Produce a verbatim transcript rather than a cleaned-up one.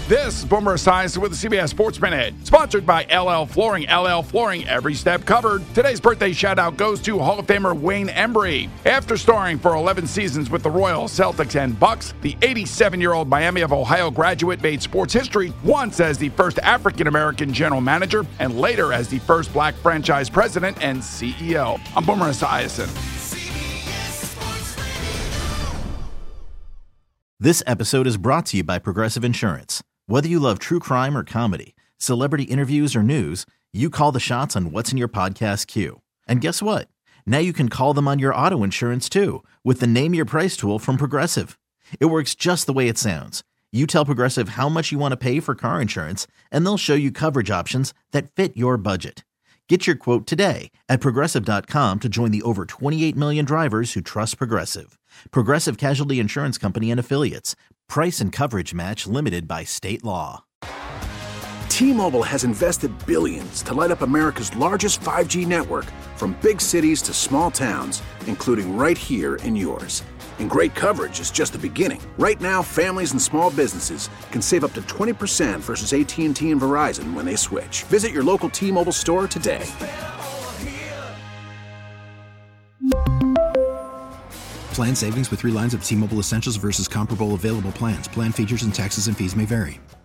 This is Boomer Esiason with the C B S Sports Minute, sponsored by L L Flooring. L L Flooring, every step covered. Today's birthday shout-out goes to Hall of Famer Wayne Embry. After starring for eleven seasons with the Royals, Celtics, and Bucks, the eighty-seven-year-old Miami of Ohio graduate made sports history once as the first African-American general manager and later as the first black franchise president and C E O. I'm Boomer Esiason. This episode is brought to you by Progressive Insurance. Whether you love true crime or comedy, celebrity interviews or news, you call the shots on what's in your podcast queue. And guess what? Now you can call them on your auto insurance too with the Name Your Price tool from Progressive. It works just the way it sounds. You tell Progressive how much you want to pay for car insurance, and they'll show you coverage options that fit your budget. Get your quote today at Progressive dot com to join the over twenty-eight million drivers who trust Progressive. Progressive Casualty Insurance Company and Affiliates. Price and coverage match limited by state law. T-Mobile has invested billions to light up America's largest five G network, from big cities to small towns, including right here in yours. And great coverage is just the beginning. Right now, families and small businesses can save up to twenty percent versus A T and T and Verizon when they switch. Visit your local T-Mobile store today. Plan savings with three lines of T-Mobile Essentials versus comparable available plans. Plan features and taxes and fees may vary.